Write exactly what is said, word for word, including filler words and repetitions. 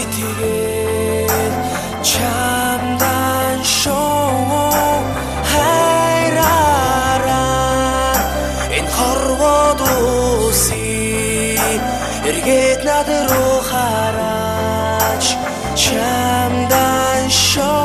тэгээд чамдан шоу хайраараа энэ хорвоод үси эргээд над руу хараач чамдан шоу